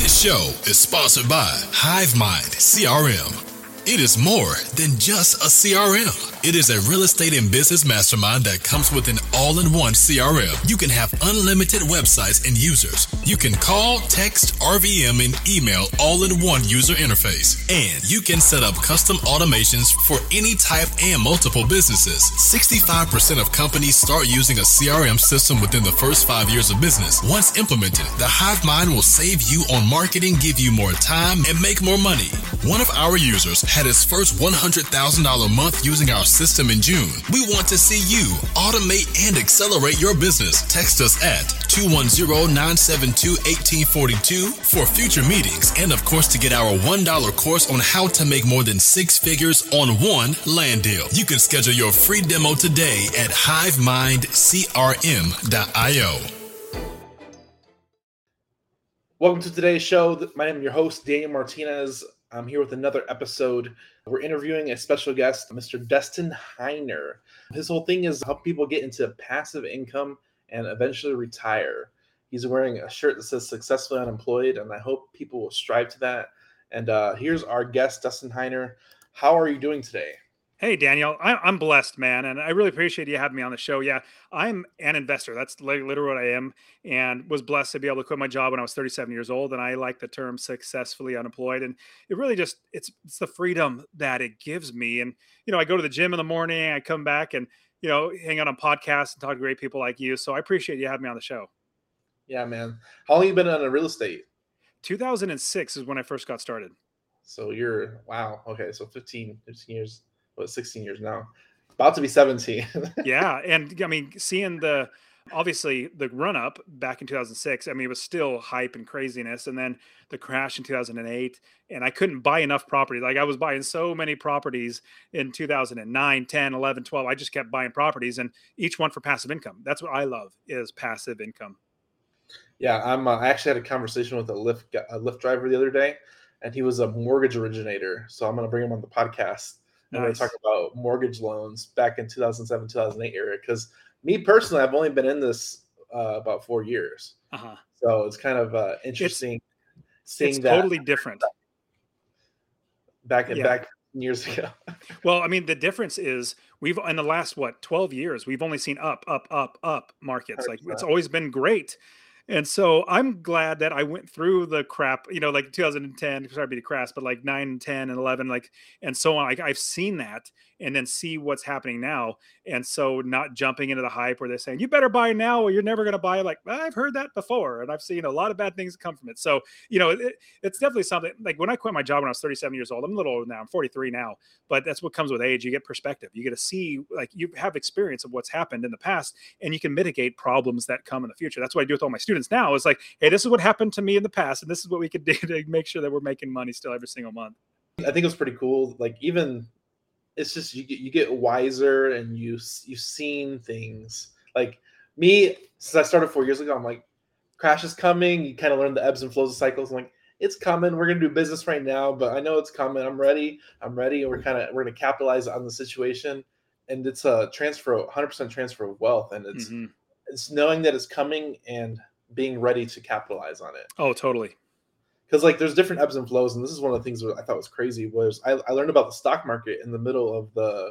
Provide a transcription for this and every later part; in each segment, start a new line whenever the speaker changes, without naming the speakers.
This show is sponsored by HiveMind CRM. It is more than just a CRM. It is a real estate and business mastermind that comes with an all-in-one CRM. You can have unlimited websites and users. You can call, text, RVM, and email all in one user interface. And you can set up custom automations for any type and multiple businesses. 65% of companies start using a CRM system within the first 5 years of business. Once implemented, the HiveMind will save you on marketing, give you more time, and make more money. One of our users had his first $100,000 month using our system in June. We want to see you automate and accelerate your business. Text us at 210-972-1842 for future meetings and, of course, to get our $1 course on how to make more than 6 figures on one land deal. You can schedule your free demo today at HiveMindCRM.io.
Welcome to today's show. I am your host, Daniel Martinez. I'm here with another episode. We're interviewing a special guest, Mr. Dustin Heiner. His whole thing is help people get into passive income and eventually retire. He's wearing a shirt that says successfully unemployed, and I hope people will strive to that. And here's our guest, Dustin Heiner. How are you doing today?
Hey, Daniel, I'm blessed, man, and I really appreciate you having me on the show. Yeah, I'm an investor. That's literally what I am, and was blessed to be able to quit my job when I was 37 years old. And I like the term successfully unemployed. And it really just, it's the freedom that it gives me. And, I go to the gym in the morning, I come back and, hang out on podcasts and talk to great people like you. So I appreciate you having me on the show.
Yeah, man. How long have you been in real estate?
2006 is when I first got started.
So wow. Okay. So 15 years. 16 years now, about to be 17.
Yeah. And I mean, seeing obviously the run up back in 2006, it was still hype and craziness. And then the crash in 2008, and I couldn't buy enough property. Like I was buying so many properties in 2009, 10, 11, 12. I just kept buying properties, and each one for passive income. That's what I love, is passive income.
Yeah. I actually had a conversation with a Lyft driver the other day, and he was a mortgage originator. So I'm going to bring him on the podcast. I'm going to talk about mortgage loans back in 2007, 2008 area. Because me personally, I've only been in this about 4 years.
Uh-huh.
So it's kind of interesting seeing
that. It's totally different.
Back years ago.
Well, the difference is we've, in the last, 12 years, we've only seen up markets. 100%. Like it's always been great. And so I'm glad that I went through the crap, like 2010, sorry to be crass, but like 9, 10, and 11, and so on. I've seen that, and then see what's happening now. And so not jumping into the hype where they're saying, you better buy now or you're never going to buy. Like, I've heard that before, and I've seen a lot of bad things come from it. So, it's definitely something. Like when I quit my job when I was 37 years old, I'm a little older now, I'm 43 now, but that's what comes with age. You get perspective. You get to see, like, you have experience of what's happened in the past, and you can mitigate problems that come in the future. That's what I do with all my students now. Is like, hey, this is what happened to me in the past, and this is what we could do to make sure that we're making money still every single month.
I think it's pretty cool. Like, even it's just you get wiser, and you've seen things. Like me, since I started 4 years ago, I'm like, crash is coming. You kind of learn the ebbs and flows of cycles. I'm like, it's coming. We're gonna do business right now, but I know it's coming. I'm ready. And we're gonna capitalize on the situation. And it's a 100% transfer of wealth, and it's knowing that it's coming and being ready to capitalize on it.
Oh, totally.
Because like there's different ebbs and flows, and this is one of the things that I thought was crazy was I learned about the stock market in the middle of the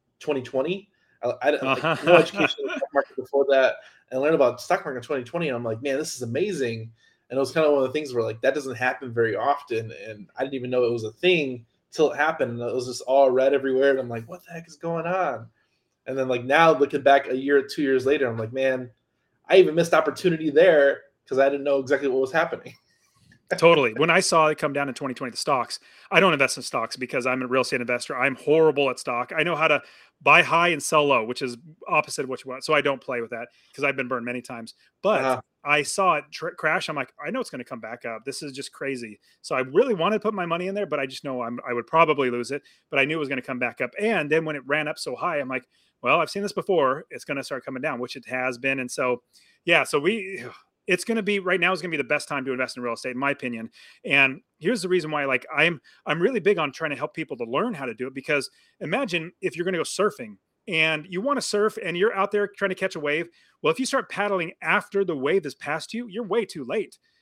2020. I like, no education in the stock market before that, and I learned about stock market in 2020, and I'm like, man, this is amazing. And it was kind of one of the things where like that doesn't happen very often, and I didn't even know it was a thing till it happened, and it was just all red everywhere, and I'm like, what the heck is going on? And then like now looking back a year or 2 years later, I'm like, man, I even missed opportunity there because I didn't know exactly what was happening.
Totally. When I saw it come down in 2020, the stocks, I don't invest in stocks because I'm a real estate investor. I'm horrible at stock. I know how to buy high and sell low, which is opposite of what you want. So I don't play with that because I've been burned many times. But I saw it crash. I'm like, I know it's going to come back up. This is just crazy. So I really wanted to put my money in there, but I just know I would probably lose it. But I knew it was going to come back up. And then when it ran up so high, I'm like, well, I've seen this before. It's going to start coming down, which it has been. And so, yeah, so it's going to be right now is going to be the best time to invest in real estate, in my opinion. And here's the reason why, like, I'm really big on trying to help people to learn how to do it, because imagine if you're going to go surfing and you want to surf and you're out there trying to catch a wave. Well, if you start paddling after the wave has passed you, you're way too late.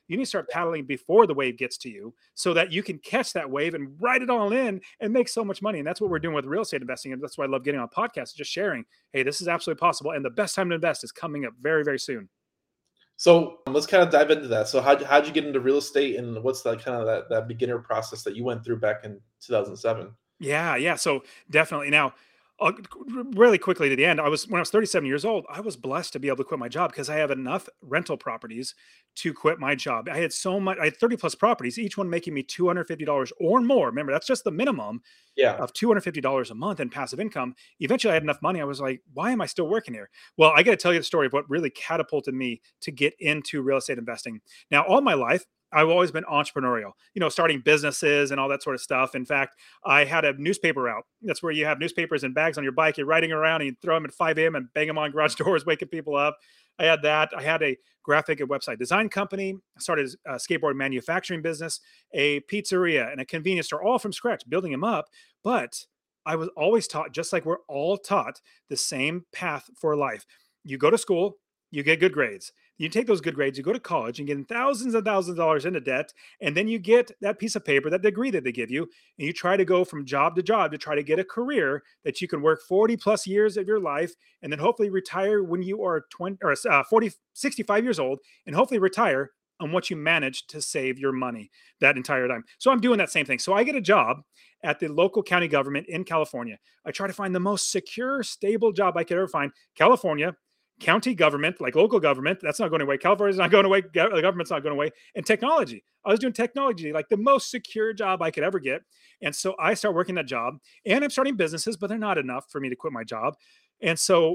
You need to start paddling before the wave gets to you so that you can catch that wave and ride it all in and make so much money. And that's what we're doing with real estate investing. And that's why I love getting on podcasts, just sharing, hey, this is absolutely possible. And the best time to invest is coming up very, very soon.
So let's kind of dive into that. So how'd you get into real estate, and what's that kind of that beginner process that you went through back in 2007?
Yeah. So definitely. Now, really quickly to the end, when I was 37 years old, I was blessed to be able to quit my job because I have enough rental properties to quit my job. I had 30 plus properties, each one making me $250 or more. Remember, that's just the minimum
Yeah.
of $250 a month in passive income. Eventually I had enough money. I was like, why am I still working here? Well, I got to tell you the story of what really catapulted me to get into real estate investing. Now, all my life, I've always been entrepreneurial, starting businesses and all that sort of stuff. In fact, I had a newspaper route. That's where you have newspapers and bags on your bike. You're riding around and you throw them at 5 a.m. and bang them on garage doors, waking people up. I had that. I had a graphic and website design company. I started a skateboard manufacturing business, a pizzeria, and a convenience store, all from scratch, building them up. But I was always taught, just like we're all taught, the same path for life. You go to school, you get good grades. You take those good grades, you go to college and get thousands and thousands of dollars into debt. And then you get that piece of paper, that degree that they give you. And you try to go from job to job to try to get a career that you can work 40 plus years of your life. And then hopefully retire when you are 65 years old, and hopefully retire on what you managed to save your money that entire time. So I'm doing that same thing. So I get a job at the local county government in California. I try to find the most secure, stable job I could ever find. California, county government, like local government, that's not going away. California's not going away. The government's not going away. And technology. I was doing technology, like the most secure job I could ever get. And so I start working that job, and I'm starting businesses, but they're not enough for me to quit my job. And so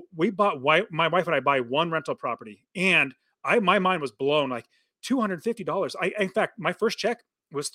my wife and I buy one rental property, and my mind was blown, like $250. In fact, my first check was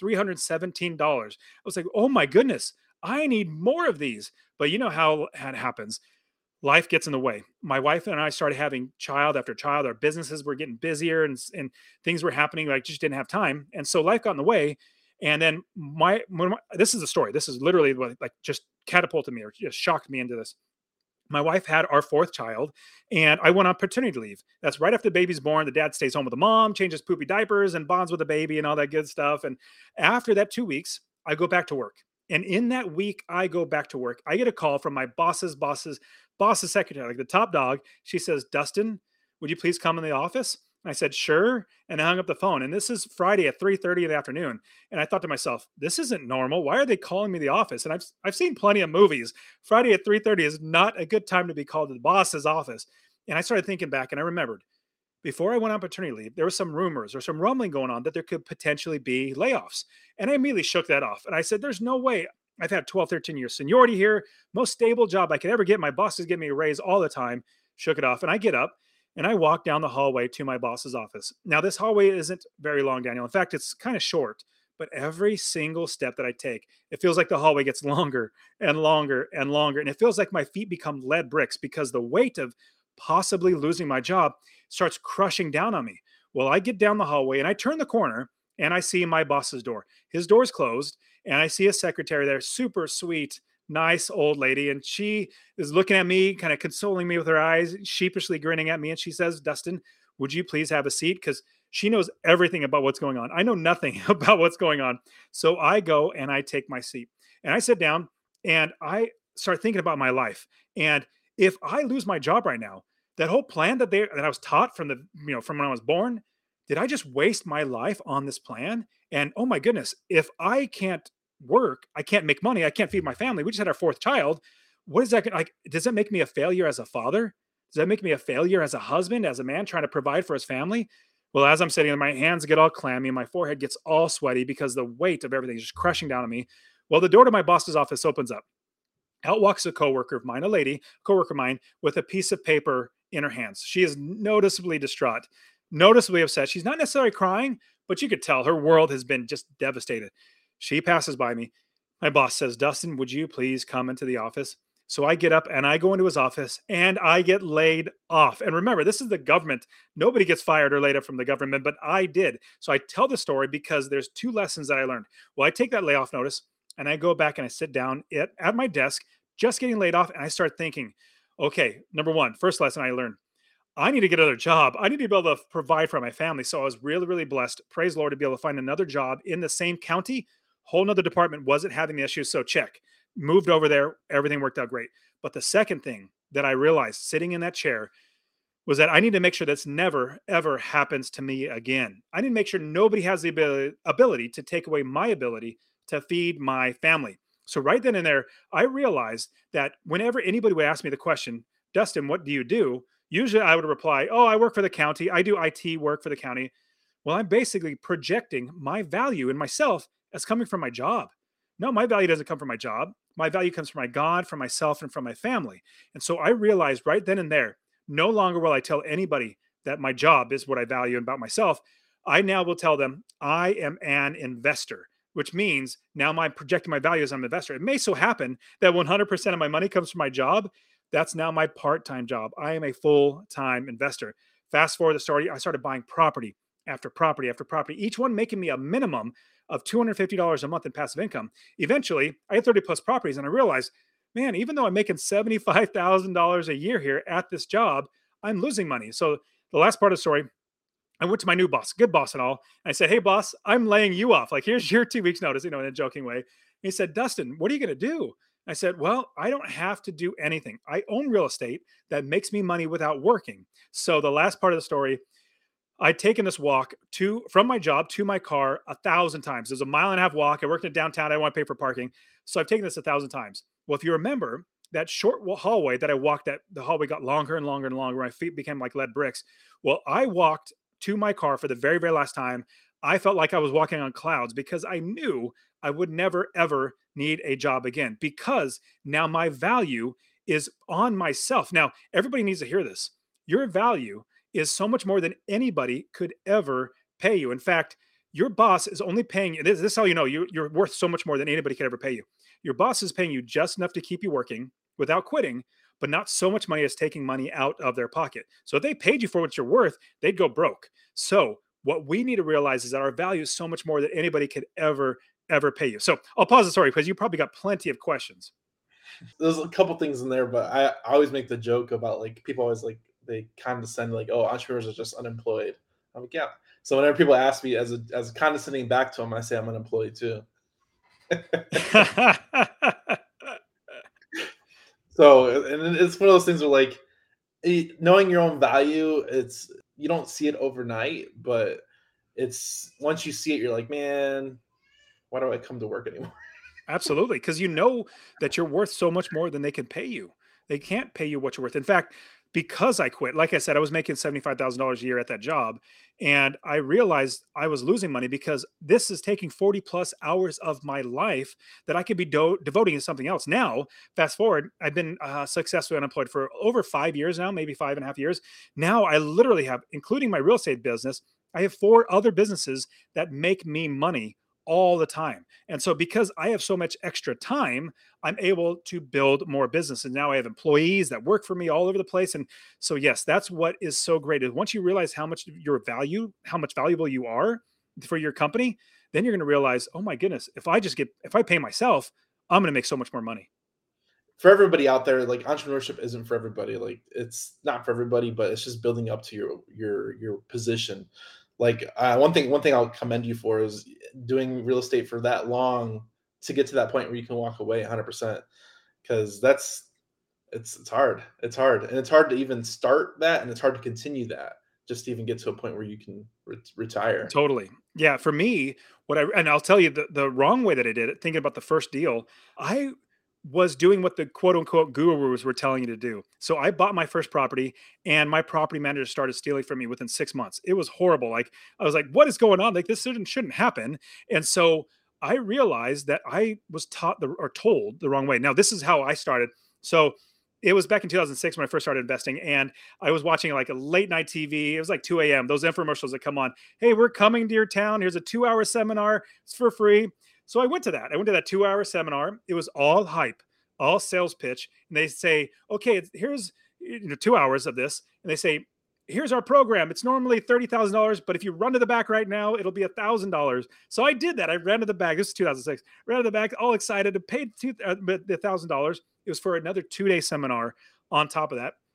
$317. I was like, oh my goodness, I need more of these. But you know how it happens. Life gets in the way. My wife and I started having child after child. Our businesses were getting busier, and things were happening. Like, just didn't have time. And so life got in the way. And then this is the story. This is literally what just catapulted me, or just shocked me into this. My wife had our fourth child, and I went on paternity leave. That's right after the baby's born. The dad stays home with the mom, changes poopy diapers, and bonds with the baby and all that good stuff. And after that 2 weeks, I go back to work. And in that week, I go back to work. I get a call from my boss's secretary, like the top dog. She says, Dustin, would you please come in the office? And I said, sure. And I hung up the phone. And this is Friday at 3:30 in the afternoon. And I thought to myself, this isn't normal. Why are they calling me the office? And I've seen plenty of movies. Friday at 3:30 is not a good time to be called to the boss's office. And I started thinking back, and I remembered, before I went on paternity leave, there was some rumors or some rumbling going on that there could potentially be layoffs. And I immediately shook that off. And I said, there's no way. I've had 12, 13 years seniority here, most stable job I could ever get. My boss is giving me a raise all the time. Shook it off. And I get up and I walk down the hallway to my boss's office. Now, this hallway isn't very long, Daniel. In fact, it's kind of short. But every single step that I take, it feels like the hallway gets longer and longer and longer. And it feels like my feet become lead bricks because the weight of possibly losing my job starts crushing down on me. Well, I get down the hallway and I turn the corner and I see my boss's door. His door's closed, and I see a secretary there, super sweet, nice old lady. And she is looking at me, kind of consoling me with her eyes, sheepishly grinning at me. And she says, Dustin, would you please have a seat? Because she knows everything about what's going on. I know nothing about what's going on. So I go and I take my seat and I sit down and I start thinking about my life. And if I lose my job right now, that whole plan that I was taught from when I was born, did I just waste my life on this plan? And oh my goodness, if I can't work, I can't make money, I can't feed my family. We just had our fourth child. What is that like? Does that make me a failure as a father? Does that make me a failure as a husband, as a man trying to provide for his family? Well, as I'm sitting there, my hands get all clammy and my forehead gets all sweaty because the weight of everything is just crushing down on me. Well, the door to my boss's office opens up. Out walks a coworker of mine, a lady, coworker of mine, with a piece of paper in her hands. She is noticeably distraught, noticeably upset. She's not necessarily crying, but you could tell her world has been just devastated. She passes by me. My boss says, Dustin, would you please come into the office? So I get up and I go into his office and I get laid off. And remember, this is the government. Nobody gets fired or laid off from the government, but I did. So I tell the story because there's two lessons that I learned. Well, I take that layoff notice and I go back and I sit down at my desk, just getting laid off. And I start thinking, okay, number one, first lesson I learned, I need to get another job. I need to be able to provide for my family. So I was really, really blessed. Praise the Lord to be able to find another job in the same county. Whole nother department, wasn't having the issues. So check. Moved over there. Everything worked out great. But the second thing that I realized sitting in that chair was that I need to make sure this never, ever happens to me again. I need to make sure nobody has the ability to take away my ability to feed my family. So right then and there, I realized that whenever anybody would ask me the question, Dustin, what do you do? Usually I would reply, oh, I work for the county. I do IT work for the county. Well, I'm basically projecting my value in myself as coming from my job. No, my value doesn't come from my job. My value comes from my God, from myself, and from my family. And so I realized right then and there, no longer will I tell anybody that my job is what I value about myself. I now will tell them I am an investor, which means now I'm projecting my value as I'm an investor. It may so happen that 100% of my money comes from my job. That's now my part-time job. I am a full-time investor. Fast forward the story, I started buying property after property after property, each one making me a minimum of $250 a month in passive income. Eventually, I had 30 plus properties and I realized, man, even though I'm making $75,000 a year here at this job, I'm losing money. So the last part of the story, I went to my new boss, good boss and all. And I said, hey, boss, I'm laying you off. Like, here's your 2 weeks notice, in a joking way. And he said, Dustin, what are you going to do? I said, well, I don't have to do anything. I own real estate that makes me money without working. So the last part of the story, I'd taken this walk from my job to my car 1,000 times. There's a 1.5 mile walk. I worked in downtown. I didn't want to pay for parking. So I've taken this 1,000 times. Well, if you remember that short hallway that I walked, that the hallway got longer and longer and longer. My feet became like lead bricks. Well, I walked to my car for the very, very last time. I felt like I was walking on clouds because I knew I would never, ever need a job again, because now my value is on myself. Now, everybody needs to hear this. Your value is so much more than anybody could ever pay you. In fact, your boss is only paying you. This is how you know you're worth so much more than anybody could ever pay you. Your boss is paying you just enough to keep you working without quitting, but not so much money as taking money out of their pocket. So if they paid you for what you're worth, they'd go broke. So what we need to realize is that our value is so much more than anybody could ever pay you. So I'll pause the story because you probably got plenty of questions.
There's a couple things in there, but I always make the joke about, like, people always, like, they condescend, like, oh, entrepreneurs are just unemployed. I'm like, yeah. So whenever people ask me as condescending back to them, I say I'm unemployed too. So, and it's one of those things where, like, knowing your own value, you don't see it overnight, but it's once you see it, you're like, man, why do I come to work anymore?
Absolutely. Because you know that you're worth so much more than they can pay you. They can't pay you what you're worth. In fact, because I quit, like I said, I was making $75,000 a year at that job. And I realized I was losing money because this is taking 40 plus hours of my life that I could be devoting to something else. Now, fast forward, I've been successfully unemployed for over 5 years now, maybe 5.5 years. Now I literally have, including my real estate business, I have 4 other businesses that make me money all the time. And so because I have so much extra time, I'm able to build more business. And now I have employees that work for me all over the place. And so, yes, that's what is so great is once you realize how much how much valuable you are for your company, then you're going to realize, oh my goodness, if I pay myself, I'm going to make so much more money.
For everybody out there, like, entrepreneurship isn't for everybody. Like, it's not for everybody, but it's just building up to your position. Like, one thing I'll commend you for is doing real estate for that long to get to that point where you can walk away 100%, because it's hard. It's hard. And it's hard to even start that. And it's hard to continue that just to even get to a point where you can retire.
Totally. Yeah. For me, and I'll tell you the wrong way that I did it, thinking about the first deal, I was doing what the quote unquote gurus were telling you to do. So I bought my first property and my property manager started stealing from me within 6 months. It was horrible. Like, I was like, what is going on? Like, this shouldn't happen. And so I realized that I was told the wrong way. Now, this is how I started. So it was back in 2006 when I first started investing, and I was watching like a late night TV. It was like 2 a.m. Those infomercials that come on. Hey, we're coming to your town. Here's a 2-hour seminar. It's for free. So I went to that. 2-hour seminar. It was all hype, all sales pitch. And they say, okay, here's 2 hours of this. And they say, here's our program. It's normally $30,000, but if you run to the back right now, it'll be $1,000. So I did that. I ran to the back. This is 2006. Ran to the back, all excited, paid the $1,000. It was for another 2-day seminar on top of that.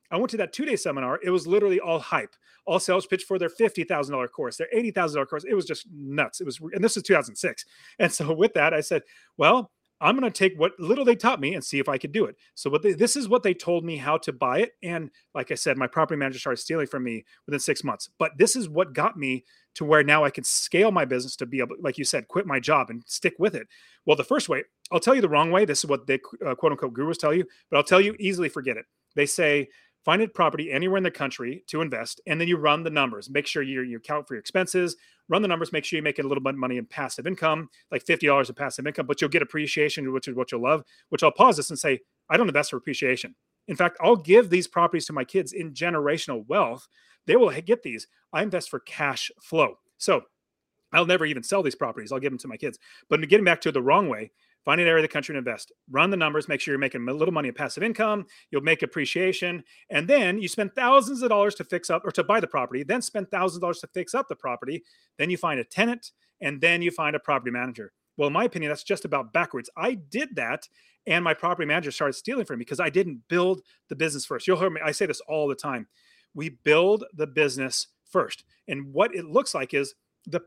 I went to that 2-day seminar. It was literally all hype, all sales pitch for their $50,000 course, their $80,000 course. It was just nuts. It was, and this is 2006. And so with that, I said, well, I'm going to take what little they taught me and see if I could do it. So this is what they told me how to buy it. And like I said, my property manager started stealing from me within 6 months. But this is what got me to where now I can scale my business to be able, like you said, quit my job and stick with it. Well, the first way, I'll tell you the wrong way. This is what they quote unquote gurus tell you, but I'll tell you, easily forget it. They say, find a property anywhere in the country to invest, and then you run the numbers. Make sure you account for your expenses, run the numbers, make sure you make a little bit of money in passive income, like $50 of passive income, but you'll get appreciation, which is what you'll love, which I'll pause this and say, I don't invest for appreciation. In fact, I'll give these properties to my kids in generational wealth. They will get these. I invest for cash flow. So I'll never even sell these properties. I'll give them to my kids. But getting back to the wrong way, find an area of the country and invest. Run the numbers. Make sure you're making a little money in passive income. You'll make appreciation. And then you spend thousands of dollars to fix up or to buy the property, then spend thousands of dollars to fix up the property. Then you find a tenant, and then you find a property manager. Well, in my opinion, that's just about backwards. I did that, and my property manager started stealing from me because I didn't build the business first. You'll hear me. I say this all the time. We build the business first. And what it looks like is the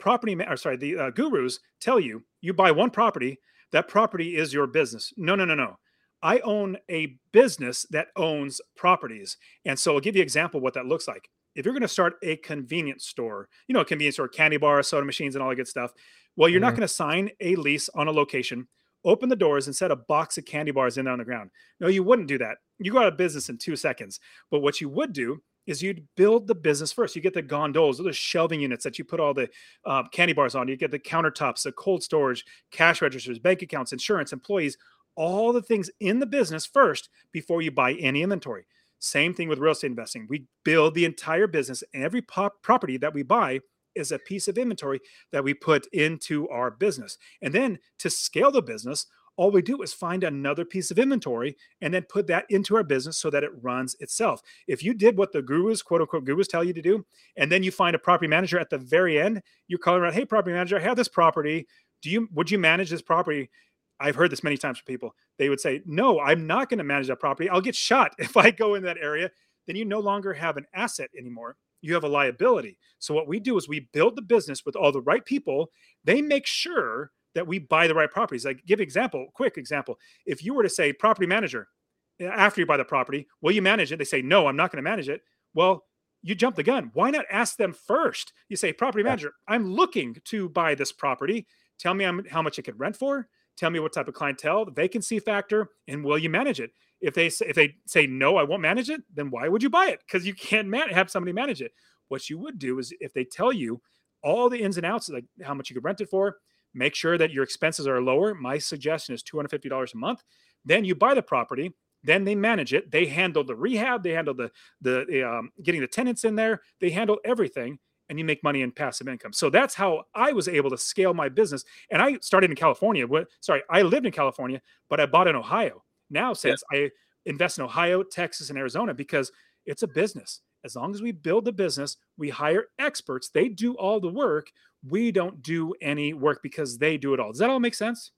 gurus tell you, you buy one property, that property is your business. No. I own a business that owns properties. And so I'll give you an example of what that looks like. If you're going to start a convenience store, a convenience store, candy bars, soda machines, and all that good stuff. Well, you're not going to sign a lease on a location, open the doors, and set a box of candy bars in there on the ground. No, you wouldn't do that. You go out of business in 2 seconds. But what you would do is you'd build the business first. You get the gondolas, the shelving units that you put all the candy bars on. You get the countertops, the cold storage, cash registers, bank accounts, insurance, employees, all the things in the business first before you buy any inventory. Same thing with real estate investing. We build the entire business, and every property that we buy is a piece of inventory that we put into our business. And then to scale the business, all we do is find another piece of inventory and then put that into our business so that it runs itself. If you did what the gurus, quote unquote gurus, tell you to do, and then you find a property manager at the very end, you're calling around, hey, property manager, I have this property. Would you manage this property? I've heard this many times from people. They would say, no, I'm not going to manage that property. I'll get shot if I go in that area. Then you no longer have an asset anymore. You have a liability. So what we do is we build the business with all the right people. They make sure that we buy the right properties. Like, quick example. If you were to say, property manager, after you buy the property, will you manage it? They say, no, I'm not going to manage it. Well, you jump the gun. Why not ask them first? You say, property manager, I'm looking to buy this property. Tell me how much it could rent for. Tell me what type of clientele, the vacancy factor, and will you manage it? If they say, no, I won't manage it, then why would you buy it? Because you can't have somebody manage it. What you would do is if they tell you all the ins and outs, like how much you could rent it for, make sure that your expenses are lower. My suggestion is $250 a month. Then you buy the property. Then they manage it. They handle the rehab. They handle the getting the tenants in there. They handle everything, and you make money in passive income. So that's how I was able to scale my business. And I started in California. I lived in California, but I bought in Ohio. Now, since I invest in Ohio, Texas, and Arizona, because it's a business. As long as we build the business, we hire experts. They do all the work. We don't do any work because they do it all. Does that all make sense?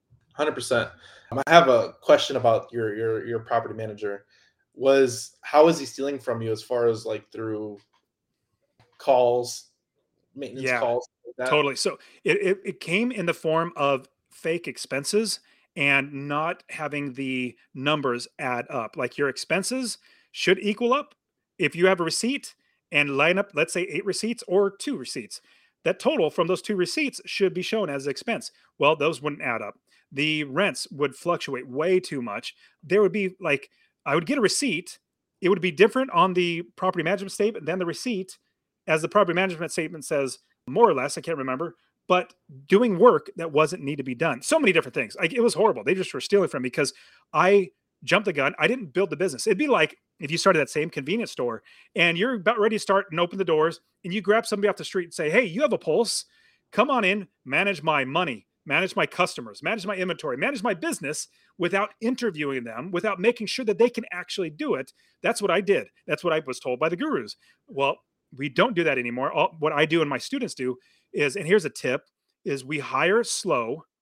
100%. I have a question about your property manager. How is he stealing from you as far as like through calls, maintenance calls? Like that?
Totally. So it came in the form of fake expenses and not having the numbers add up. Like your expenses should equal up. If you have a receipt and line up, let's say 8 receipts or 2 receipts, that total from those 2 receipts should be shown as expense. Well, those wouldn't add up. The rents would fluctuate way too much. There would be like, I would get a receipt. It would be different on the property management statement than the receipt, as the property management statement says, more or less, I can't remember, but doing work that wasn't need to be done. So many different things. Like, it was horrible. They just were stealing from me because I jumped the gun. I didn't build the business. It'd be like if you started that same convenience store and you're about ready to start and open the doors and you grab somebody off the street and say, hey, you have a pulse. Come on in, manage my money, manage my customers, manage my inventory, manage my business without interviewing them, without making sure that they can actually do it. That's what I did. That's what I was told by the gurus. Well, we don't do that anymore. What I do and my students do is, and here's a tip, is we hire slow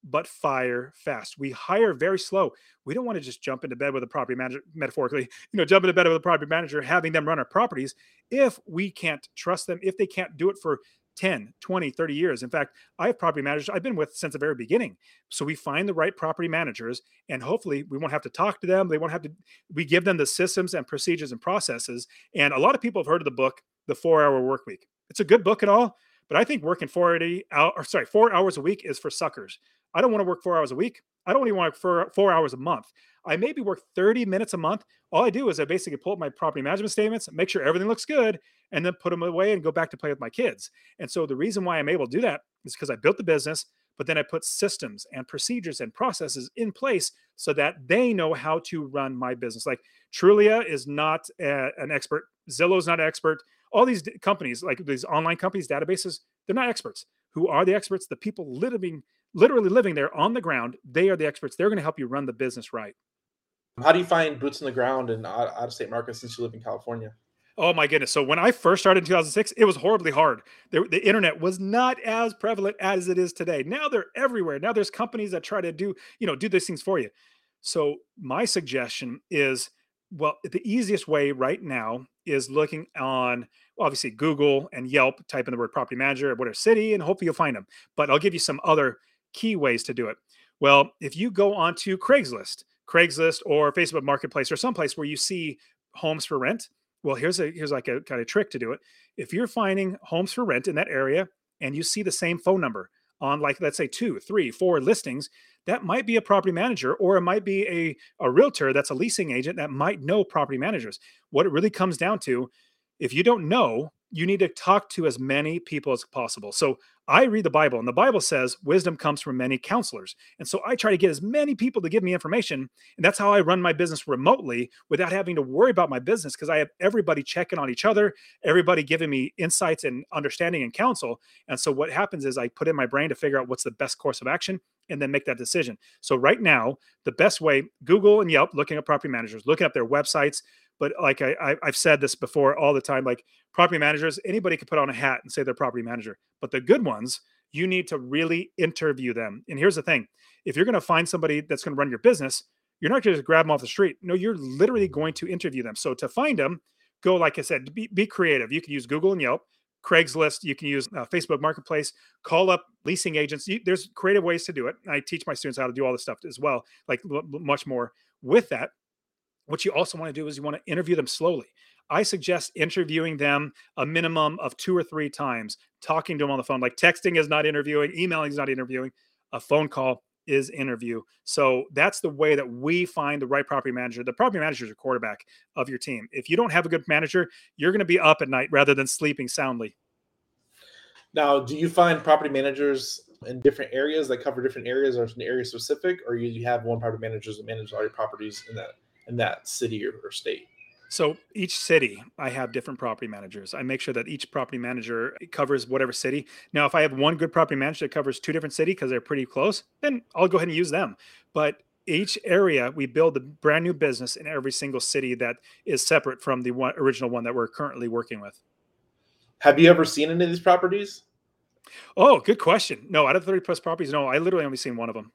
but fire fast. We hire very slow. We don't want to just jump into bed with a property manager, metaphorically, jump into bed with a property manager, having them run our properties if we can't trust them, if they can't do it for 10, 20, 30 years. In fact, I have property managers I've been with since the very beginning. So we find the right property managers, and hopefully we won't have to talk to them. They won't have to, we give them the systems and procedures and processes. And a lot of people have heard of the book, The 4-Hour Work Week. It's a good book and all, but I think working 4 hours a week is for suckers. I don't want to work 4 hours a week. I don't even want to work 4 hours a month. I maybe work 30 minutes a month. All I do is I basically pull up my property management statements, make sure everything looks good, and then put them away and go back to play with my kids. And so the reason why I'm able to do that is because I built the business, but then I put systems and procedures and processes in place so that they know how to run my business. Like Trulia is not an expert. Zillow is not an expert. All these companies, like these online companies, databases, they're not experts. Who are the experts? The people literally living there on the ground. They are the experts. They're going to help you run the business right.
How do you find boots on the ground in out-of-state markets since you live in California?
Oh my goodness. So when I first started in 2006, it was horribly hard. The internet was not as prevalent as it is today. Now they're everywhere. Now there's companies that try to do these things for you. So my suggestion is, well, the easiest way right now is looking on, obviously, Google and Yelp, type in the word property manager at whatever city, and hopefully you'll find them. But I'll give you some other key ways to do it. Well, if you go onto Craigslist or Facebook Marketplace or someplace where you see homes for rent, well, here's like a kind of trick to do it. If you're finding homes for rent in that area and you see the same phone number on, like, let's say 2, 3, 4 listings, that might be a property manager, or it might be a realtor that's a leasing agent that might know property managers. What it really comes down to, if you don't know, you need to talk to as many people as possible. So I read the Bible, and the Bible says wisdom comes from many counselors. And so I try to get as many people to give me information. And that's how I run my business remotely without having to worry about my business, because I have everybody checking on each other, everybody giving me insights and understanding and counsel. And so what happens is I put in my brain to figure out what's the best course of action and then make that decision. So right now, the best way, Google and Yelp, looking at property managers, looking up their websites. But like I've said this before all the time, like property managers, anybody can put on a hat and say they're property manager. But the good ones, you need to really interview them. And here's the thing. If you're going to find somebody that's going to run your business, you're not going to just grab them off the street. No, you're literally going to interview them. So to find them, go, like I said, be creative. You can use Google and Yelp, Craigslist. You can use Facebook Marketplace, call up leasing agents. There's creative ways to do it. I teach my students how to do all this stuff as well, like much more with that. What you also want to do is you want to interview them slowly. I suggest interviewing them a minimum of 2 or 3 times, talking to them on the phone. Like texting is not interviewing, emailing is not interviewing, a phone call is interview. So that's the way that we find the right property manager. The property manager is your quarterback of your team. If you don't have a good manager, you're going to be up at night rather than sleeping soundly.
Now, do you find property managers in different areas that cover different areas, or area specific, or you have one property manager that manages all your properties in that city or state?
So each city, I have different property managers. I make sure that each property manager covers whatever city. Now, if I have one good property manager that covers 2 different cities because they're pretty close, then I'll go ahead and use them. But each area, we build a brand new business in every single city that is separate from the original one that we're currently working with.
Have you ever seen any of these properties?
Oh, good question. No, out of 30 plus properties, no, I literally only seen one of them.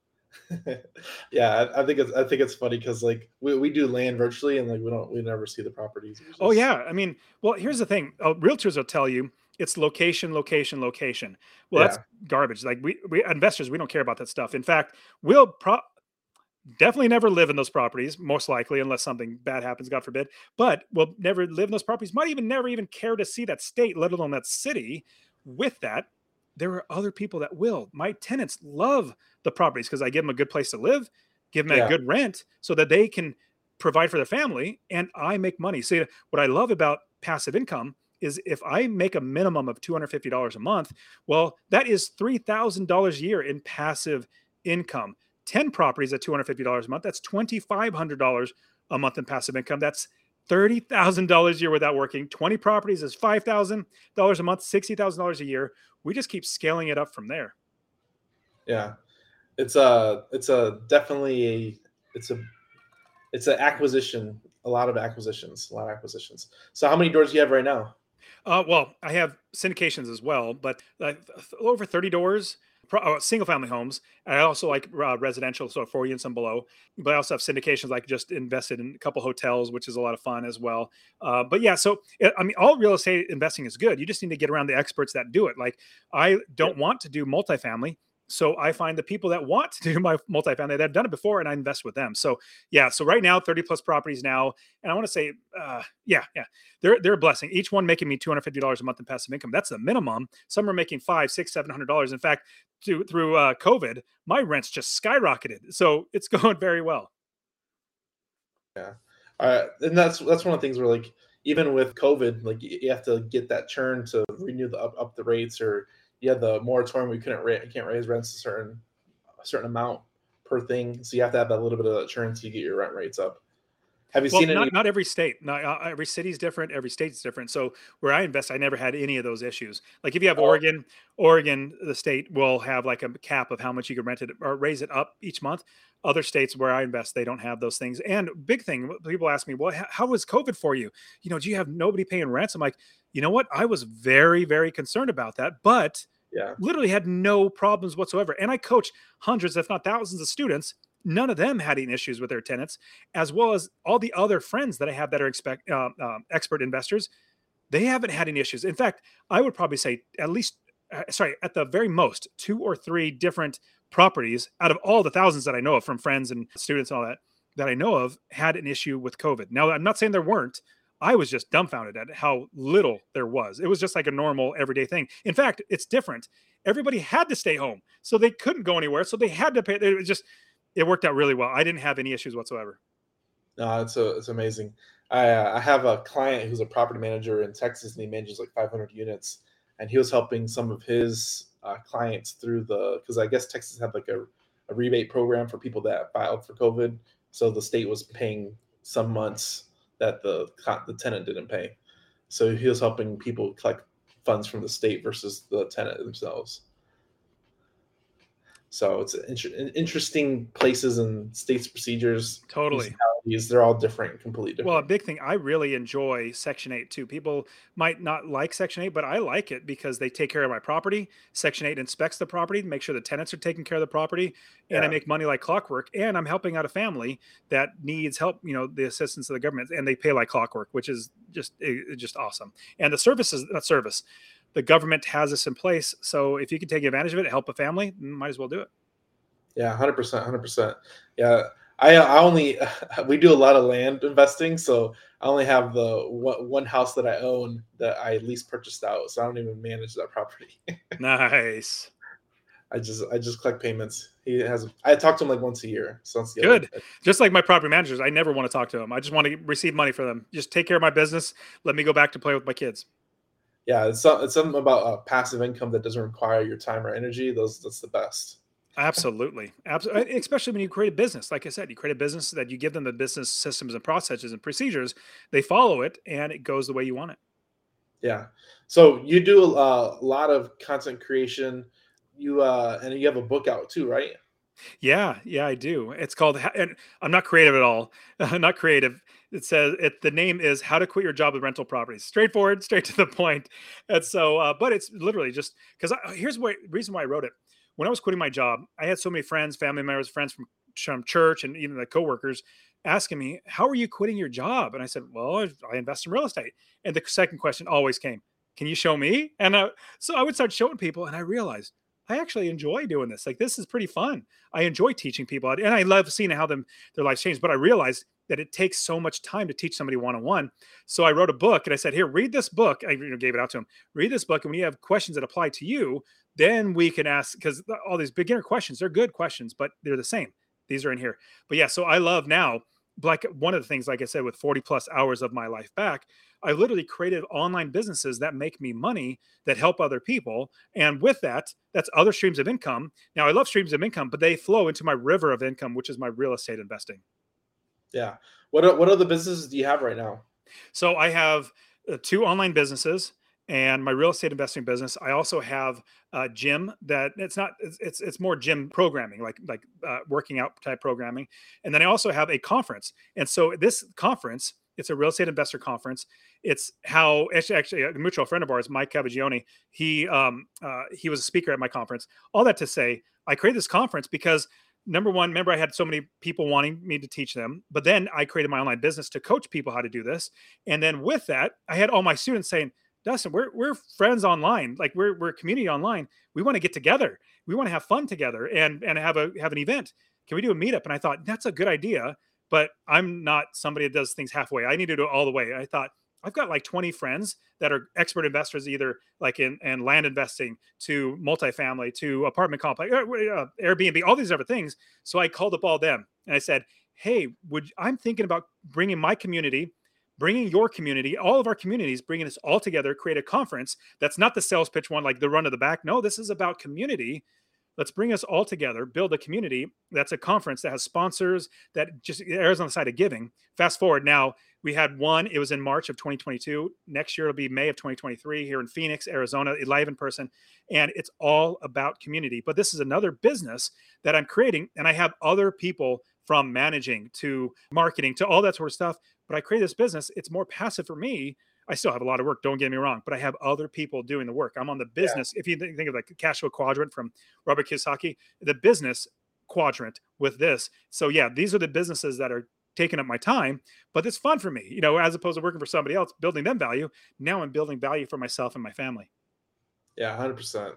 Yeah, I think it's funny because like we do land virtually, and like we never see the properties.
Oh yeah, I mean, well, here's the thing: realtors will tell you it's location, location, location. Well, that's garbage. Like we investors, we don't care about that stuff. In fact, we'll definitely never live in those properties, most likely, unless something bad happens, God forbid. But we'll never live in those properties. Might even never even care to see that state, let alone that city. With that, there are other people that will. My tenants love the properties because I give them a good place to live, give them a good rent so that they can provide for their family, and I make money. See, what I love about passive income is if I make a minimum of $250 a month, well, that is $3,000 a year in passive income. 10 properties at $250 a month, that's $2,500 a month in passive income. That's $30,000 a year without working. 20 properties is $5,000 a month, $60,000 a year. We just keep scaling it up from there.
Yeah, it's definitely an acquisition. A lot of acquisitions. So how many doors do you have right now?
Well, I have syndications as well, but over 30 doors, single family homes. I also like residential, so 40 and some below. But I also have syndications, like just invested in a couple hotels, which is a lot of fun as well. But yeah, so I mean, all real estate investing is good. You just need to get around the experts that do it. Like I don't want to do multifamily. So I find the people that want to do my multifamily that have done it before, and I invest with them. So yeah, so right now 30 plus properties now, and I want to say, yeah, they're a blessing. Each one making me $250 a month in passive income. That's the minimum. Some are making $500, $600, $700. In fact, through COVID, my rents just skyrocketed. So it's going very well.
Yeah, and that's one of the things where, like, even with COVID, like you have to get that churn to renew the up the rates, or you had the moratorium where you can't raise rents a certain amount per thing. So you have to have that little bit of churn to get your rent rates up. Have you seen any?
Not every state. Not every city's different. Every state's different. So where I invest, I never had any of those issues. Like if you have Oregon, the state will have like a cap of how much you can rent it or raise it up each month. Other states where I invest, they don't have those things. And big thing, people ask me, well, how was COVID for you? You know, do you have nobody paying rents? I'm like, you know what? I was very, very concerned about that, but literally had no problems whatsoever. And I coach hundreds, if not thousands of students. None of them had any issues with their tenants, as well as all the other friends that I have that are expert investors. They haven't had any issues. In fact, I would probably say at the very most, 2 or 3 different properties out of all the thousands that I know of from friends and students and all that I know of had an issue with COVID. Now, I'm not saying there weren't. I was just dumbfounded at how little there was. It was just like a normal everyday thing. In fact, it's different. Everybody had to stay home, so they couldn't go anywhere. So they had to pay. It worked out really well. I didn't have any issues whatsoever.
No, it's amazing. I have a client who's a property manager in Texas, and he manages like 500 units. And he was helping some of his clients through because I guess Texas had like a rebate program for people that filed for COVID. So the state was paying some months that the tenant didn't pay. So he was helping people collect funds from the state versus the tenant themselves. So it's interesting places and states' procedures.
Totally.
They're all different, completely different.
Well, a big thing, I really enjoy Section 8 too. People might not like Section 8, but I like it because they take care of my property. Section 8 inspects the property, make sure the tenants are taking care of the property, and I make money like clockwork. And I'm helping out a family that needs help, the assistance of the government, and they pay like clockwork, which is just awesome. And the government has this in place. So if you can take advantage of it, help a family, might as well do it.
Yeah, 100%. Yeah. We do a lot of land investing. So I only have the one house that I own that I lease purchased out. So I don't even manage that property.
Nice.
I just collect payments. I talk to him like once a year. So that's
good. Just like my property managers, I never want to talk to them. I just want to receive money for them. Just take care of my business. Let me go back to play with my kids.
Yeah, it's something about passive income that doesn't require your time or energy. That's the best.
Absolutely. Especially when you create a business. Like I said, you create a business that you give them the business systems and processes and procedures. They follow it, and it goes the way you want it.
Yeah. So you do a lot of content creation. And you have a book out too, right?
Yeah, I do. It's called, and I'm not creative at all. Not creative. It says the name is How to Quit Your Job with Rental Properties. Straightforward, straight to the point. And so, but it's literally just because here's the reason why I wrote it. When I was quitting my job, I had so many friends, family members, friends from church, and even the coworkers asking me, "How are you quitting your job?" And I said, "Well, I invest in real estate." And the second question always came, "Can you show me?" And so I would start showing people, and I realized I actually enjoy doing this. Like, this is pretty fun. I enjoy teaching people, and I love seeing how their lives change. But I realized that it takes so much time to teach somebody one-on-one. So I wrote a book, and I said, "Here, read this book." I gave it out to him. Read this book, and when you have questions that apply to you, then we can ask, because all these beginner questions, they're good questions, but they're the same. These are in here. But yeah, so I love now, like one of the things, like I said, with 40 plus hours of my life back, I literally created online businesses that make me money, that help other people. And with that, that's other streams of income. Now, I love streams of income, but they flow into my river of income, which is my real estate investing.
Yeah. What other businesses do you have right now?
So I have 2 online businesses and my real estate investing business. I also have a gym that it's more gym programming, like working out type programming. And then I also have a conference. And so this conference It's a real estate investor conference. It's how actually a mutual friend of ours, Mike Cavagioni, he was a speaker at my conference. All that to say, I created this conference because number one, remember I had so many people wanting me to teach them, but then I created my online business to coach people how to do this. And then with that, I had all my students saying, Dustin, we're friends online. Like we're a community online. We want to get together. We want to have fun together and have an event. Can we do a meetup? And I thought that's a good idea, but I'm not somebody that does things halfway. I need to do it all the way. I thought I've got like 20 friends that are expert investors, either like in land investing to multifamily to apartment complex, Airbnb, all these other things. So I called up all them and I said, hey, I'm thinking about bringing my community, bringing your community, all of our communities, bringing us all together, create a conference. That's not the sales pitch one, like the run of the back. No, this is about community. Let's bring us all together, build a community. That's a conference that has sponsors, that just errs on the side of giving. Fast forward now, we had one, it was in March of 2022. Next year, it'll be May of 2023 here in Phoenix, Arizona, live in person. And it's all about community. But this is another business that I'm creating. And I have other people from managing to marketing to all that sort of stuff. But I create this business. It's more passive for me. I still have a lot of work, don't get me wrong, but I have other people doing the work. I'm on the business. Yeah. If you think of like the cash flow quadrant from Robert Kiyosaki, the business quadrant with this. So yeah, these are the businesses that are taking up my time, but it's fun for me, you know, as opposed to working for somebody else, building them value. Now I'm building value for myself and my family.
Yeah, 100%.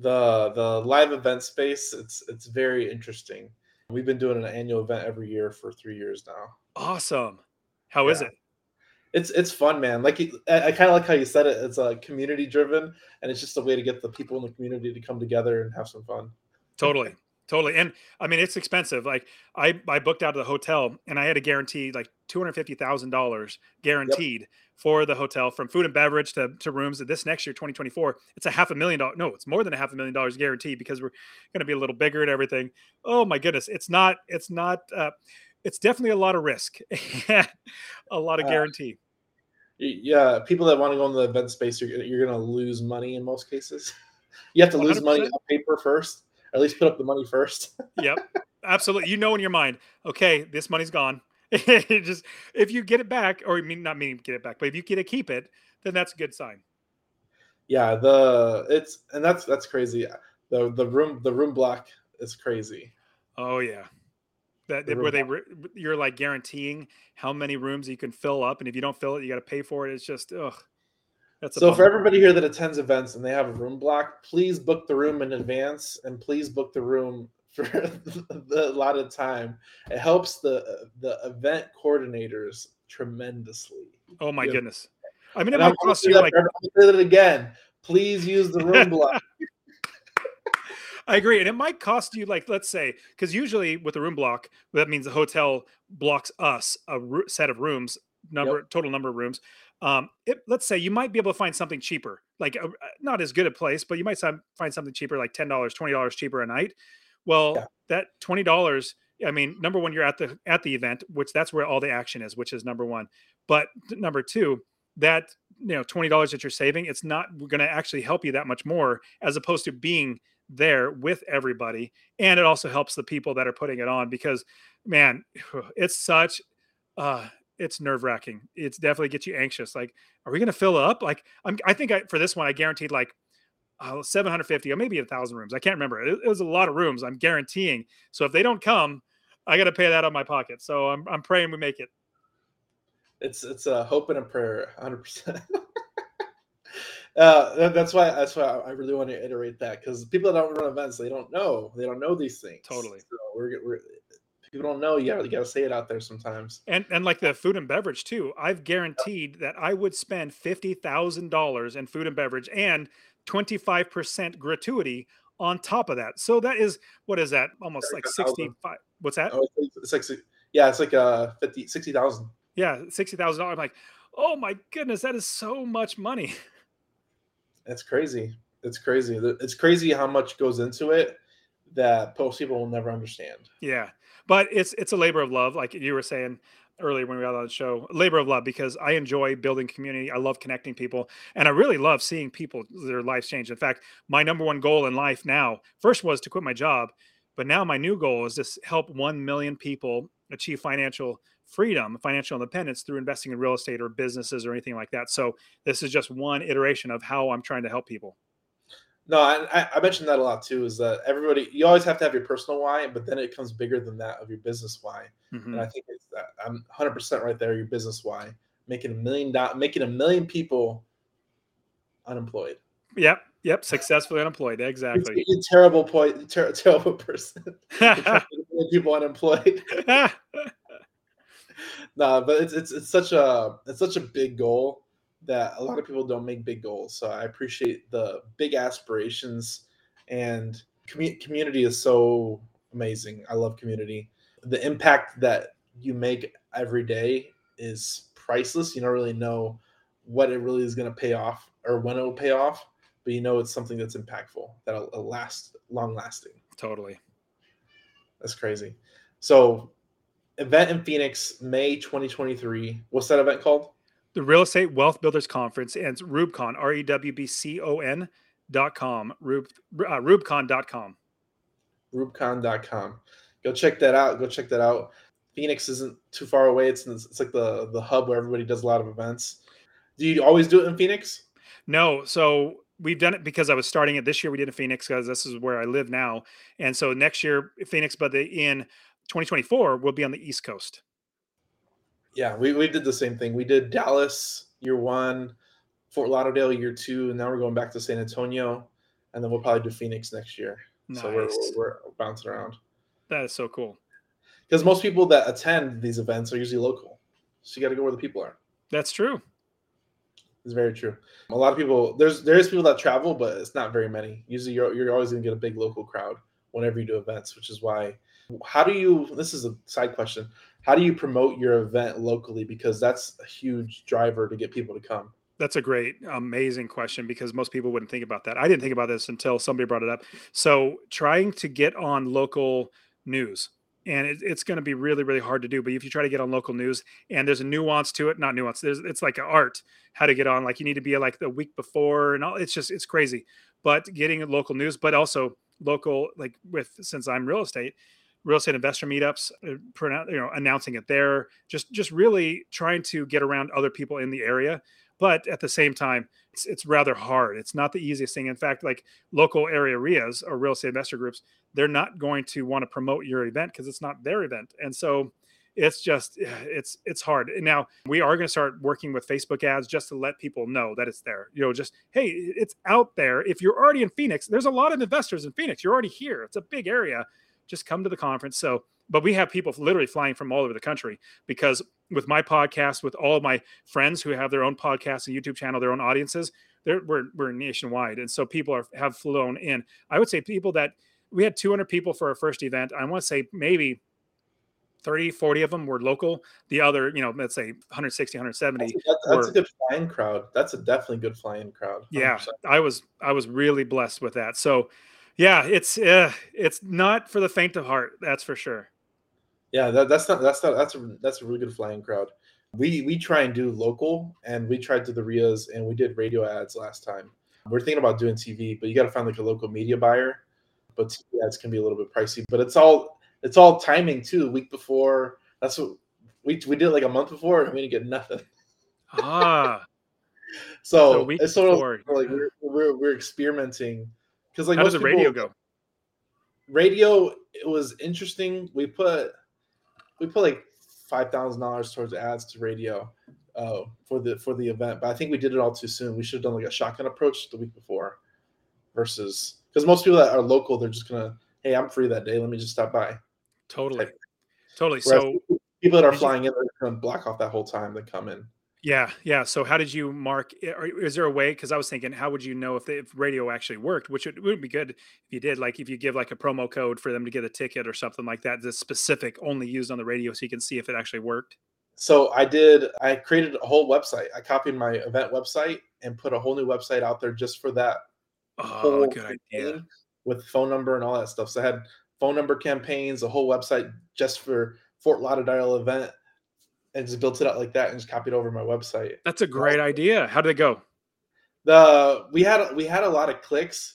The live event space, it's very interesting. We've been doing an annual event every year for 3 years now.
Awesome. How is it?
It's fun, man. Like I kind of like how you said it. It's community driven, and it's just a way to get the people in the community to come together and have some fun.
Totally. And I mean, it's expensive. Like I booked out of the hotel and I had to guarantee like $250,000 guaranteed for the hotel, from food and beverage to rooms. This next year, 2024, it's $500,000. No, it's more than $500,000 guaranteed, because we're going to be a little bigger and everything. Oh my goodness. It's definitely a lot of risk, a lot of guarantee.
Yeah. People that want to go in the event space, you're going to lose money in most cases. You have to 100%. Lose money on paper first, or at least put up the money first.
Yep, absolutely. You know, in your mind, okay, this money's gone. Just if you get it back, or not meaning get it back, but if you get to keep it, then that's a good sign.
Yeah, that's crazy. The room block is crazy.
Oh yeah. You're like guaranteeing how many rooms you can fill up, and if you don't fill it, you got to pay for it. It's just
So for everybody here that attends events and they have a room block, please book the room in advance, and please book the room for the allotted time. It helps the event coordinators tremendously.
Oh my goodness! I mean, it might cost you like.
I'll say it again. Please use the room block.
I agree. And it might cost you, like, let's say, because usually with a room block, that means the hotel blocks us a set of rooms, total number of rooms. Let's say you might be able to find something cheaper, like not as good a place, but you might find something cheaper, like $10, $20 cheaper a night. Well, that $20, I mean, number one, you're at the event, which that's where all the action is, which is number one. But number two, that, $20 that you're saving, it's not going to actually help you that much more, as opposed to being there with everybody. And it also helps the people that are putting it on, because man, it's such it's nerve-wracking. It's definitely gets you anxious. Like, are we going to fill up? Like, I think for this one, I guaranteed like 750 or maybe 1,000 rooms. I can't remember. It was a lot of rooms, I'm guaranteeing. So if they don't come, I got to pay that out of my pocket. So I'm praying we make it.
It's a hope and a prayer, 100%. That's why I really want to iterate that, because people that don't run events, they don't know these things.
Totally.
So people don't know. You got to say it out there sometimes.
And like the food and beverage too, I've guaranteed that I would spend $50,000 in food and beverage and 25% gratuity on top of that. So that is, what is that? Almost like 65. What's that?
Oh, it's like, yeah, it's like 60,000.
Yeah, $60,000. I'm like, oh my goodness, that is so much money.
It's crazy. It's crazy how much goes into it that most people will never understand.
Yeah, but it's a labor of love, like you were saying earlier when we got on the show. Labor of love, because I enjoy building community. I love connecting people, and I really love seeing people, their lives change. In fact, my number one goal in life now, first was to quit my job, but now my new goal is to help 1 million people achieve financial freedom, financial independence through investing in real estate or businesses or anything like that. So this is just one iteration of how I'm trying to help people.
No, I mentioned that a lot too, is that you always have to have your personal why, but then it comes bigger than that of your business why.
Mm-hmm.
And I think it's that I'm 100% right there, your business why, making $1 million people unemployed.
Yep. Successfully unemployed. Exactly.
You're terrible person. People unemployed. No, but it's such a big goal that a lot of people don't make big goals. So I appreciate the big aspirations, and community is so amazing. I love community. The impact that you make every day is priceless. You don't really know what it really is going to pay off or when it will pay off, but you know it's something that's impactful, that'll last, long lasting.
Totally.
That's crazy. So event in Phoenix, May 2023. What's that event called?
The Real Estate Wealth Builders Conference, and it's REWBCON, REWBCON.com, REWBCON.com.
REWBCON.com. Go check that out. Phoenix isn't too far away. It's like the hub where everybody does a lot of events. Do you always do it in Phoenix?
No. So we've done it because I was starting it this year. We did it in Phoenix because this is where I live now. And so next year, Phoenix, but in 2024, we'll be on the East Coast.
Yeah, we did the same thing. We did Dallas year 1, Fort Lauderdale year 2, and now we're going back to San Antonio, and then we'll probably do Phoenix next year.
Nice.
So we're bouncing around.
That is so cool.
Because most people that attend these events are usually local, so you got to go where the people are.
That's true.
It's very true. A lot of people, there's people that travel, but it's not very many. Usually you're always going to get a big local crowd whenever you do events, which is why. This is a side question, how do you promote your event locally? Because that's a huge driver to get people to come.
That's a great, amazing question, because most people wouldn't think about that. I didn't think about this until somebody brought it up. So trying to get on local news, and it's going to be really, really hard to do. But if you try to get on local news, and there's a nuance to it, not nuance, it's like an art, how to get on, like you need to be like the week before and all. It's crazy. But getting local news, but also local, like since I'm real estate investor meetups, announcing it there, just really trying to get around other people in the area. But at the same time, it's rather hard. It's not the easiest thing. In fact, like local area RIAs or real estate investor groups, they're not going to want to promote your event because it's not their event. And so it's hard. And now we are going to start working with Facebook ads just to let people know that it's there. Just, hey, it's out there. If you're already in Phoenix, there's a lot of investors in Phoenix. You're already here. It's a big area. Just come to the conference. So, but we have people literally flying from all over the country, because with my podcast, with all of my friends who have their own podcasts and YouTube channel, their own audiences, we're nationwide. And so people have flown in. I would say we had 200 people for our first event. I want to say maybe 30, 40 of them were local. The other, let's say 160, 170.
That's a good fly-in crowd. That's a definitely good fly-in crowd. 100%.
Yeah, I was really blessed with that. So yeah, it's not for the faint of heart. That's for sure.
Yeah, that's a really good flying crowd. We try and do local, and we tried to do the RIAs, and we did radio ads last time. We're thinking about doing TV, but you got to find like a local media buyer. But TV ads can be a little bit pricey. But it's all timing too. The week before, that's what we did like a month before, and we didn't get nothing. So it's sort of like we're experimenting. Because like,
how does the radio go?
Radio, it was interesting. We put like $5,000 towards ads to radio for the event, but I think we did it all too soon. We should have done like a shotgun approach the week before, versus because most people that are local, they're just gonna, hey, I'm free that day, let me just stop by.
Totally.
Whereas so people that are flying in, they're gonna block off that whole time they come in.
Yeah. So how did you mark? Is there a way? Because I was thinking, how would you know if radio actually worked? Which would be good if you did. Like if you give like a promo code for them to get a ticket or something like that, that's specific, only used on the radio, so you can see if it actually worked.
So I created a whole website. I copied my event website and put a whole new website out there just for that.
Oh, good idea.
With phone number and all that stuff. So I had phone number campaigns, a whole website just for Fort Lauderdale event. And just built it out like that and just copied over my website.
That's a great idea. How did it go?
We had a lot of clicks.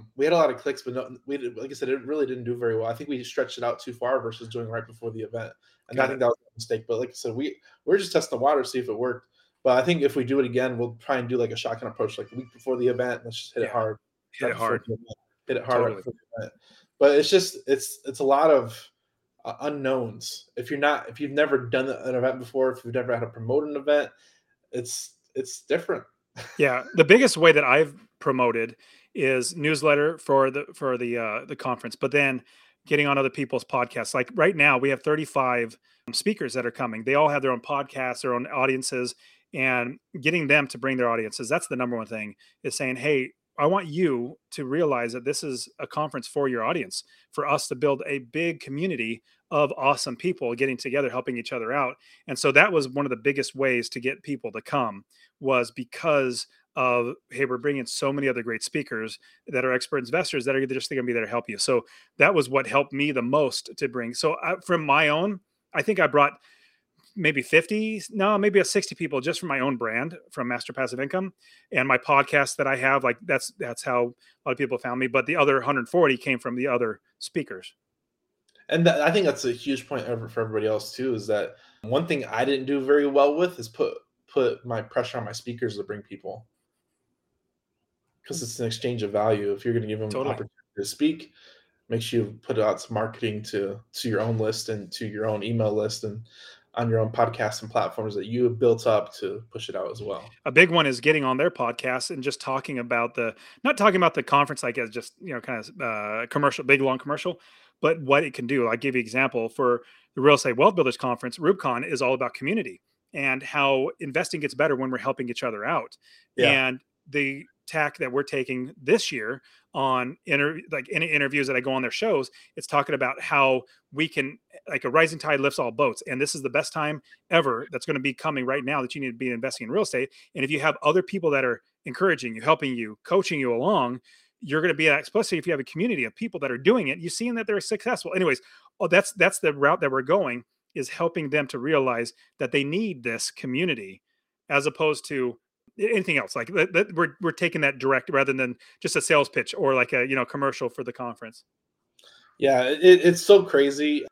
We had a lot of clicks, but no, like I said, it really didn't do very well. I think we stretched it out too far versus doing right before the event. And I think that was a mistake. But like I said, we're just testing the water to see if it worked. But I think if we do it again, we'll try and do like a shotgun approach, like the week before the event. Let's just hit it hard.
Hit it hard.
Hit it hard right before the event. But it's a lot of unknowns. If you've never done an event before, if you've never had to promote an event, it's different.
Yeah, the biggest way that I've promoted is newsletter for the conference, but then getting on other people's podcasts. Like right now, we have 35 speakers that are coming. They all have their own podcasts, their own audiences, and getting them to bring their audiences. That's the number one thing, is saying, hey, I want you to realize that this is a conference for your audience, for us to build a big community of awesome people getting together, helping each other out. And so that was one of the biggest ways to get people to come, was because of, hey, we're bringing so many other great speakers that are expert investors that are just going to be there to help you. So that was what helped me the most to bring. So from my own, I think I brought maybe 60 people just from my own brand, from Master Passive Income, and my podcast that I have. Like that's how a lot of people found me. But the other 140 came from the other speakers.
And I think that's a huge point for everybody else too, is that one thing I didn't do very well with is put my pressure on my speakers to bring people, because it's an exchange of value. If you're going to give them an opportunity to speak, make sure you put out some marketing to your own list and to your own email list and on your own podcasts and platforms that you have built up to push it out as well.
A big one is getting on their podcast and just talking about not talking about the conference like as just, kind of commercial, big, long commercial, but what it can do. I'll give you an example for the Real Estate Wealth Builders Conference. RubeCon is all about community and how investing gets better when we're helping each other out. Yeah. And the tack that we're taking this year on any interviews that I go on their shows, it's talking about how we can, like, a rising tide lifts all boats. And this is the best time ever that's going to be coming right now that you need to be investing in real estate. And if you have other people that are encouraging you, helping you, coaching you along, you're going to be especially if you have a community of people that are doing it, you're seeing that they're successful. Anyways, that's the route that we're going, is helping them to realize that they need this community as opposed to anything else. Like that we're taking that direct rather than just a sales pitch or like a commercial for the conference.
Yeah, it's so crazy.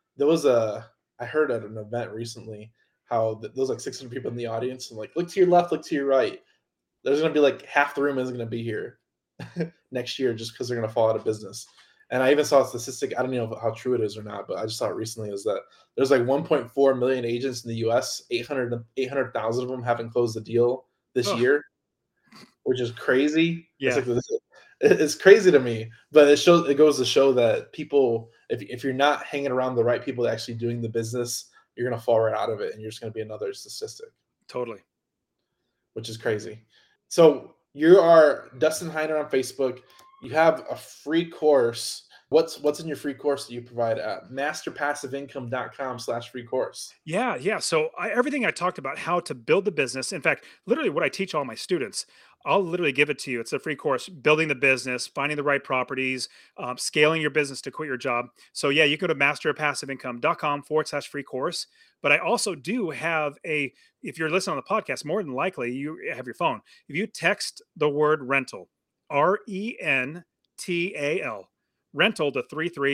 I heard at an event recently how there was like 600 people in the audience, and like, look to your left, look to your right. There's going to be like half the room isn't going to be here next year just because they're going to fall out of business. And I even saw a statistic, I don't know how true it is or not, but I just saw it recently, is that there's like 1.4 million agents in the US, 800,000 of them haven't closed the deal this year, which is crazy.
Yeah.
It's crazy to me, but it goes to show that people, if you're not hanging around the right people actually doing the business, you're going to fall right out of it, and you're just going to be another statistic.
Totally.
Which is crazy. So you are Dustin Heiner on Facebook. You have a free course. What's in your free course that you provide at masterpassiveincome.com/free course?
Yeah. So everything I talked about, how to build the business. In fact, literally what I teach all my students, I'll literally give it to you. It's a free course: building the business, finding the right properties, scaling your business to quit your job. So yeah, you go to masterpassiveincome.com/free course. But I also do have if you're listening on the podcast, more than likely you have your phone. If you text the word rental, RENTAL, rental to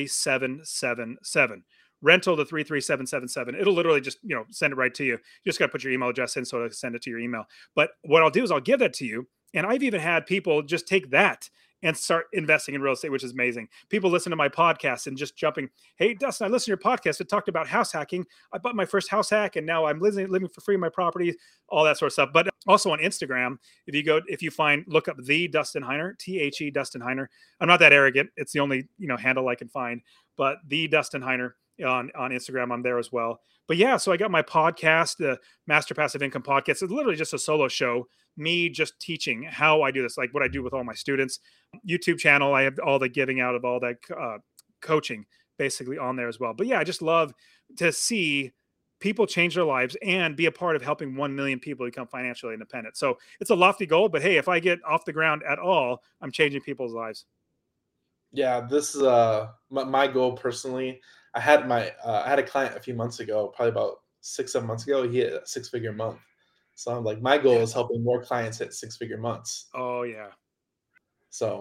33777, rental to 33777. It'll literally just, send it right to you. You just got to put your email address in so it'll send it to your email. But what I'll do is I'll give that to you. And I've even had people just take that and start investing in real estate, which is amazing. People listen to my podcast and just jumping, hey, Dustin, I listened to your podcast. It talked about house hacking. I bought my first house hack, and now I'm living for free in my property, all that sort of stuff. But also on Instagram, look up the Dustin Heiner, THE Dustin Heiner. I'm not that arrogant. It's the only, handle I can find, but the Dustin Heiner on Instagram, I'm there as well. But yeah, so I got my podcast, the Master Passive Income Podcast. It's literally just a solo show, me just teaching how I do this, like what I do with all my students. YouTube channel, I have all the giving out of all that coaching basically on there as well. But yeah, I just love to see people change their lives and be a part of helping 1 million people become financially independent. So it's a lofty goal, but hey, if I get off the ground at all, I'm changing people's lives.
Yeah, this is my goal personally. I had a client a few months ago, probably about 6-7 months ago. He hit a 6-figure month. So I'm like, my goal is helping more clients hit 6-figure months.
Oh yeah.
So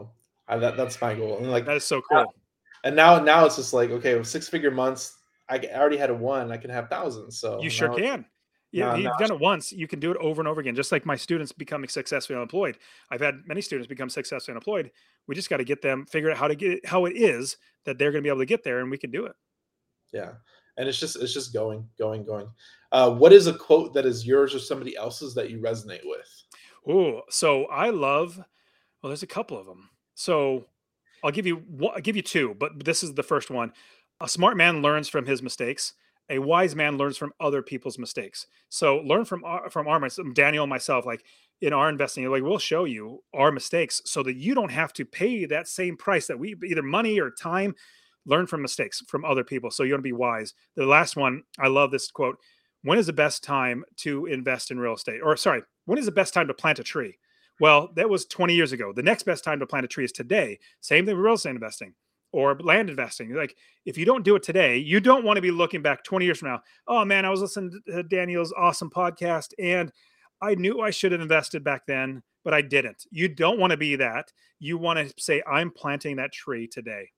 That's my goal. And like
that is so cool.
Now it's just like, okay, with 6-figure months, I already had one. I can have thousands. So
you sure can. Yeah, you've done it once. You can do it over and over again. Just like my students becoming successfully unemployed. I've had many students become successfully unemployed. We just got to get them figure out how it is that they're going to be able to get there, and we can do it.
Yeah, and it's just going. What is a quote that is yours or somebody else's that you resonate with?
Oh, so I love. Well, there's a couple of them. So I'll give you two, but this is the first one. A smart man learns from his mistakes. A wise man learns from other people's mistakes. So learn from Daniel and myself, like in our investing, like we'll show you our mistakes so that you don't have to pay that same price that we either money or time. Learn from mistakes from other people. So you want to be wise. The last one, I love this quote. When is the best time to invest in real estate? Or sorry, when is the best time to plant a tree? Well, that was 20 years ago. The next best time to plant a tree is today. Same thing with real estate investing or land investing. Like if you don't do it today, you don't want to be looking back 20 years from now. Oh man, I was listening to Daniel's awesome podcast and I knew I should have invested back then, but I didn't. You don't want to be that. You want to say, I'm planting that tree today.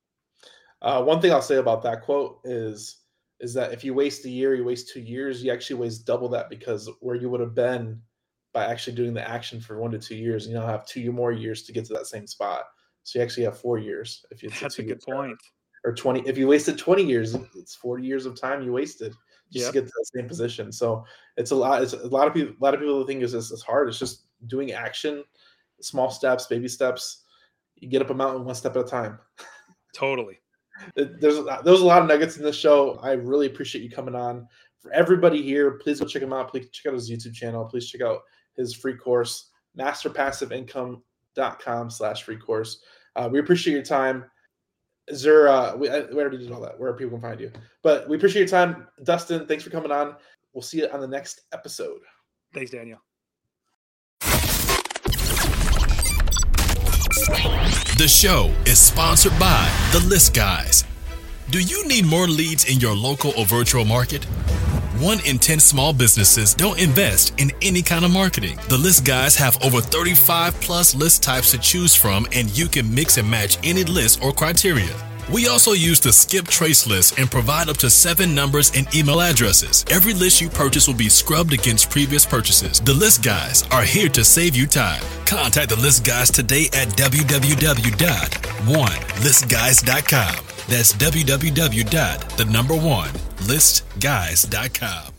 One thing I'll say about that quote is that if you waste a year, you waste 2 years, you actually waste double that, because where you would have been by actually doing the action for 1 to 2 years, you now have 2 more years to get to that same spot. So you actually have 4 years.
That's a good point.
Or 20. If you wasted 20 years, it's 40 years of time you wasted just to get to that same position. So it's a lot. It's a lot of people think it's hard. It's just doing action, small steps, baby steps. You get up a mountain one step at a time.
Totally.
There's a lot of nuggets in this show. I really appreciate you coming on. For everybody here, please go check him out. Please check out his YouTube channel. Please check out his free course, masterpassiveincome.com/free course. We appreciate your time. Is there, we already did all that, where people can find you. But we appreciate your time. Dustin, thanks for coming on. We'll see you on the next episode.
Thanks, Daniel.
The show is sponsored by The List Guys. Do you need more leads in your local or virtual market? 1 in 10 small businesses don't invest in any kind of marketing. The List Guys have over 35 plus list types to choose from, and you can mix and match any list or criteria. We also use the Skip Trace list and provide up to 7 numbers and email addresses. Every list you purchase will be scrubbed against previous purchases. The List Guys are here to save you time. Contact the List Guys today at www.1listguys.com. That's www.1listguys.com.